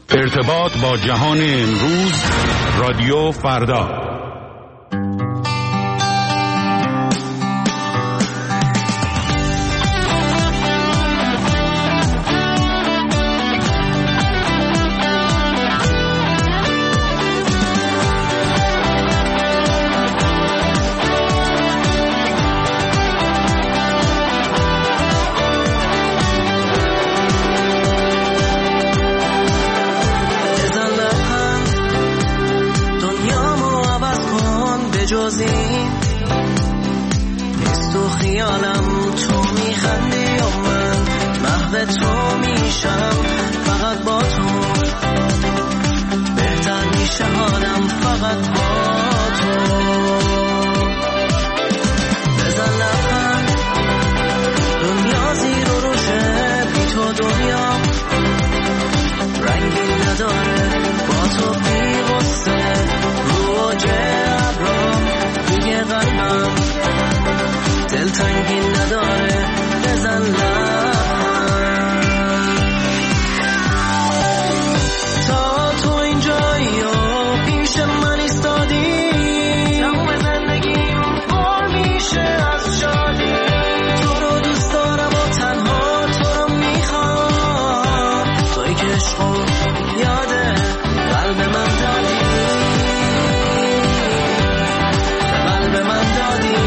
ارتباط با جهان امروز، رادیو فردا. نیست تو خیالم، تو میخندی و من محو تو میشم، فقط با تو بهتر میشه حالم، فقط با تو. بزن لبخند، دنیا زیر و روشه، بی تو دنیا رنگی نداره، با تو بی غصه رو ابرام دیگه قلبم دلتنگی نداره. بزن لبخند تا تو اینجایی و پیش من ایستادی، تموم زندگیم پر میشه از شادی. تو رو دوست دارم و تنها تو رو میخوام، توی که عشقو یاده قلب من دادی، قلب من دادی،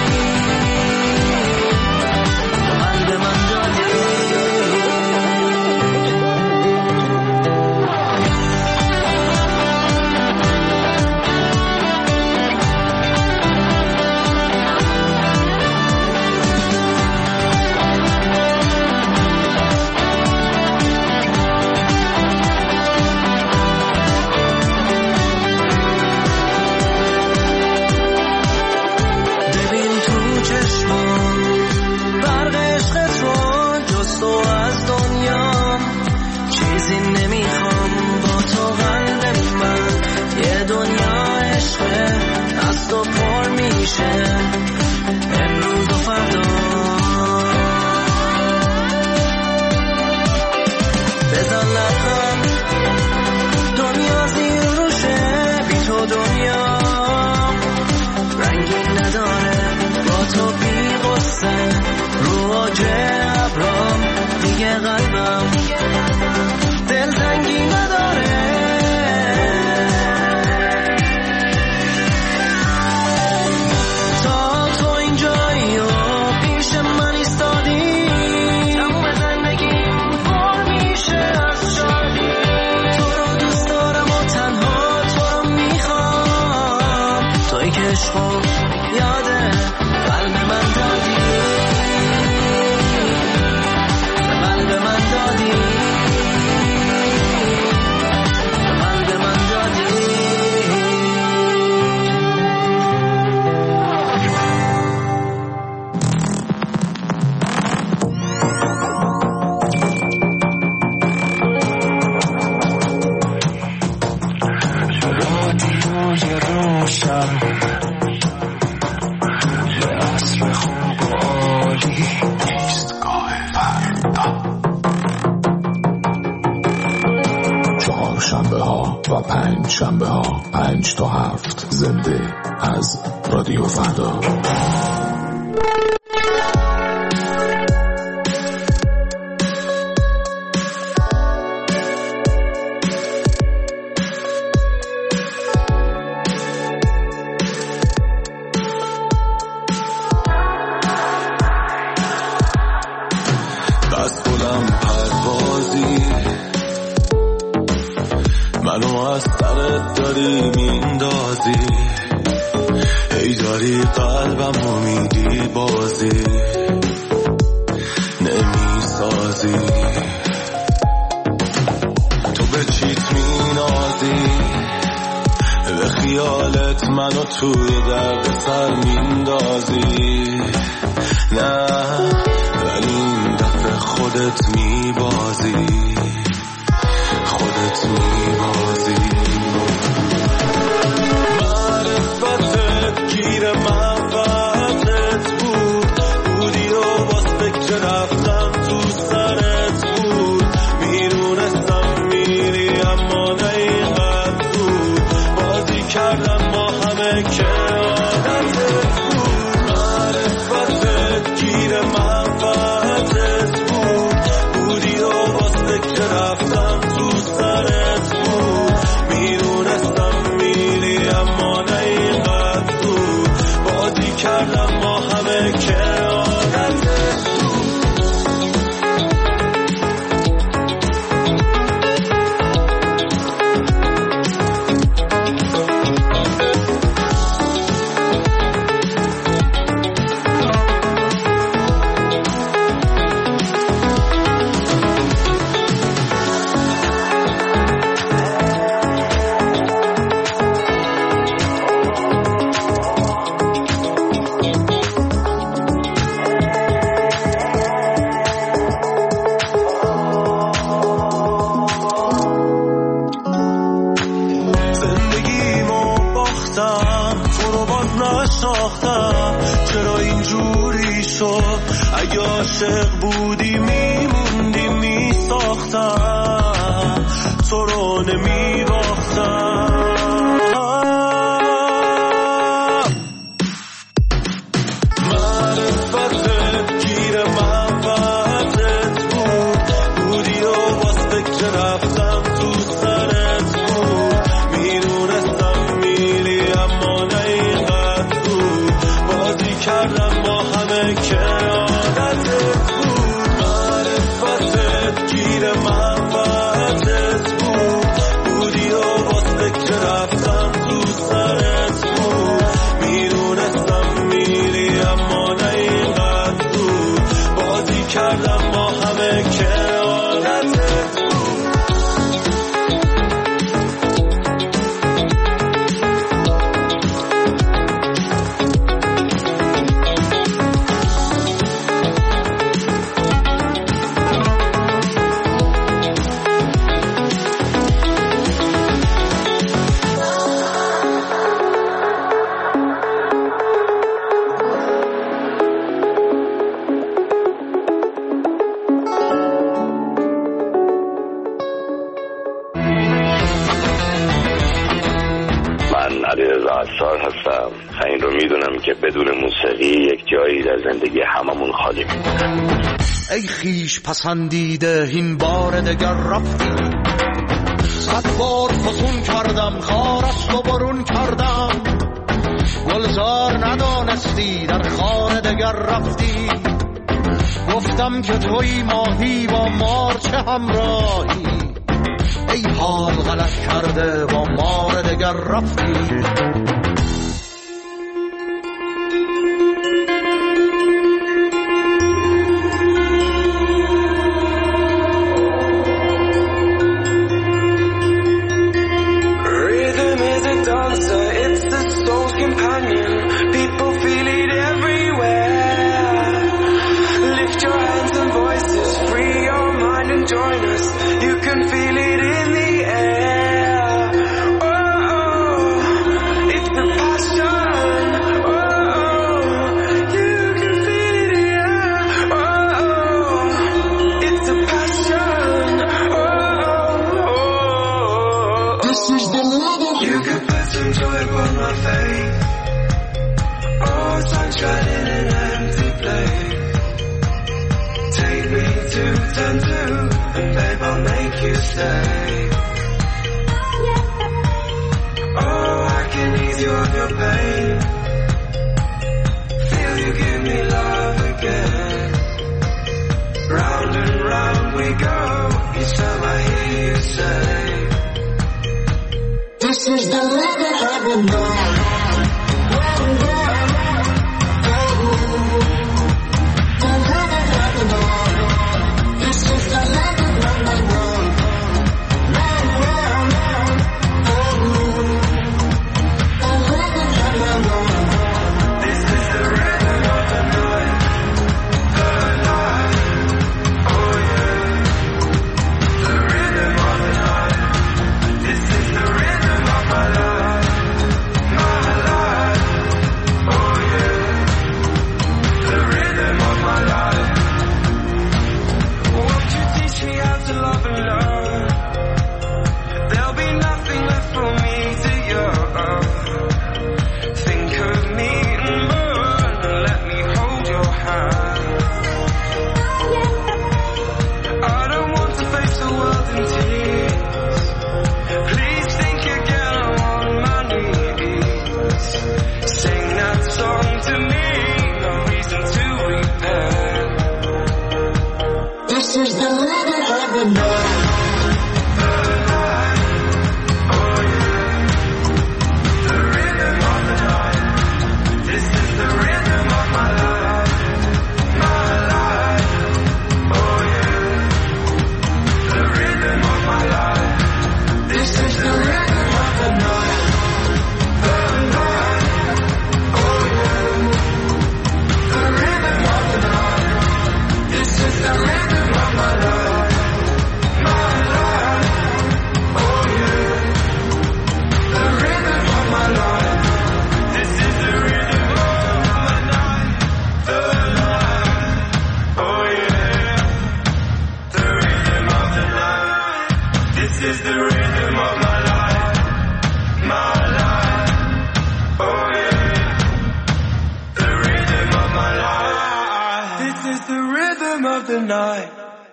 قلب من دادی. امروز و فردا بزن لبخند، دنیا زیر روشه، بی تو دنیا رنگی نداره، با تو بی غصه رو اوج ابرام دیگه قلبم دلتنگی نداره. عشقو یاده قلب من دادی، قلب من دادی، قلب من دادی. رادیوی روشن و 5 شنبه ها 5 تا 7 زنده از رادیو فردا. دست بلم پروازی منو از سرت داری میندازی، ای داری قلبمو میدی بازی نمیسازی، تو به چیت مینازی، به خیالت منو توی درد سر میندازی. نه ولی این دفعه خودت میبازی، خودت میبازی. معرفتت گیر منفعتت بودی و باز فکر رفتن تو سرت بود، میرونستم میری اما ساختم چرا اینجوری شد اگه عاشق بودی میموندی میساختم تو رو نمیباختم معرفتت گیر منفعتت بودی و باز فکر رفتم تو سرت بود میدونستم میری اما نه اینقدر بود بازی کردم با همه که عادتت بود معرفتت گیر منفعتت بودی و باز فکر رفتم تو سرت بود میدونستم میری اما نه اینقدر بود بازی کردم با همه که عادتت بود هستم. این رو میدونم که بدون موسیقی یک جایی در زندگی هممون خالی میمونه. ای خیش پسندیده این بار دگر رفتی 100 بار فسون کردم خارست و برون کردم گلزار ندانستی در خانه دگر رفتی گفتم که توی ماهی با مار چه همراهی ای حال غلط کرده با مار دگر رفتی My life is the rhythm of my life, my life. Oh yeah, the rhythm of my life. This is the rhythm of the night.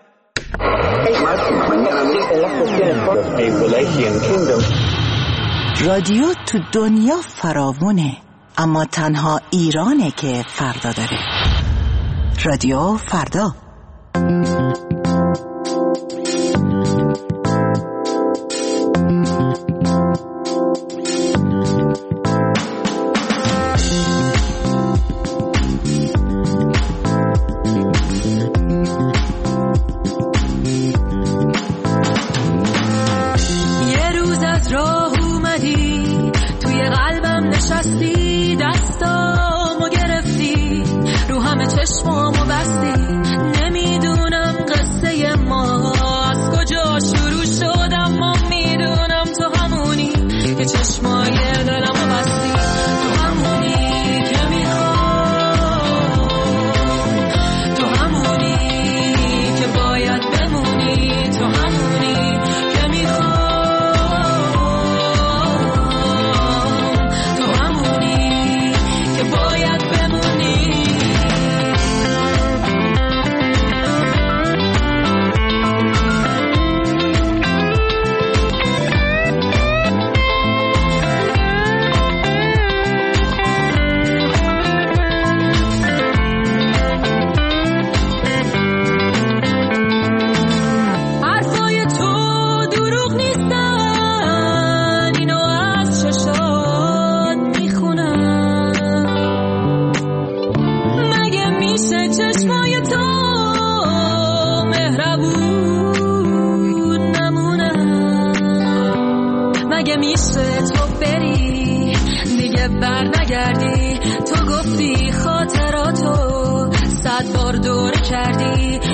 رادیو تو دنیا فراوونه، اما تنها ایرانه که فردا داره. رادیو فردا. چشمامو بستی نمیدونم قصه ما از کجا شروع شد، اما میدونم تو همونی که چشمای دلمو بستی، تو همونی که میخوام، تو همونی که باید بمونی، تو همونی که میخوام، تو همونی که باید بمونی. بر نگردی، تو گفتی خاطراتو 100 بار دور کردی،